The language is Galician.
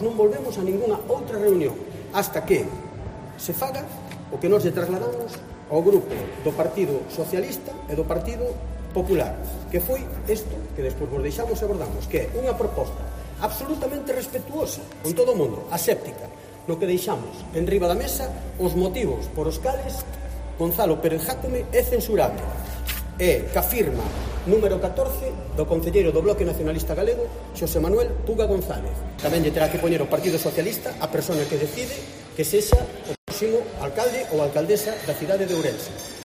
Non volvemos a ningunha outra reunión hasta que se faga o que nos lle trasladamos ao grupo do Partido Socialista e do Partido Popular, que foi isto que despois vos deixamos e abordamos, que é unha proposta absolutamente respetuosa con todo o mundo, aséptica, no que deixamos en riba da mesa os motivos por os cales Gonzalo Pérez Jácome é censurable, e que afirma número 14 do concelleiro do Bloque Nacionalista Galego, Xosé Manuel Puga González. Tamén lle terá que poñer o Partido Socialista a persona que decide que sexa o próximo alcalde ou alcaldesa da cidade de Ourense.